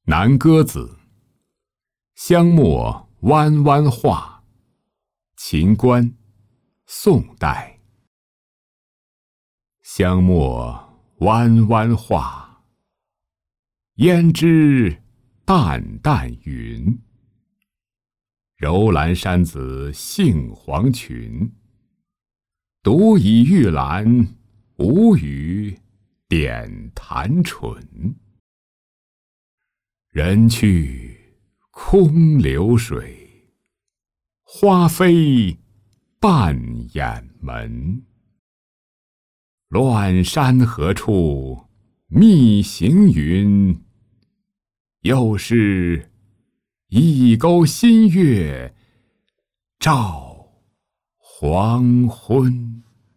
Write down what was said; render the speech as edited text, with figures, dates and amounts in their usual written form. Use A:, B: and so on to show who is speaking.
A: 南歌子，香墨弯弯画，秦观，宋代。香墨弯弯画，胭脂淡淡云。柔兰山子杏黄裙，独倚玉兰，无语点弹唇。人去空流水，花飞半掩门。乱山何处觅行云？又是一钩新月照黄昏。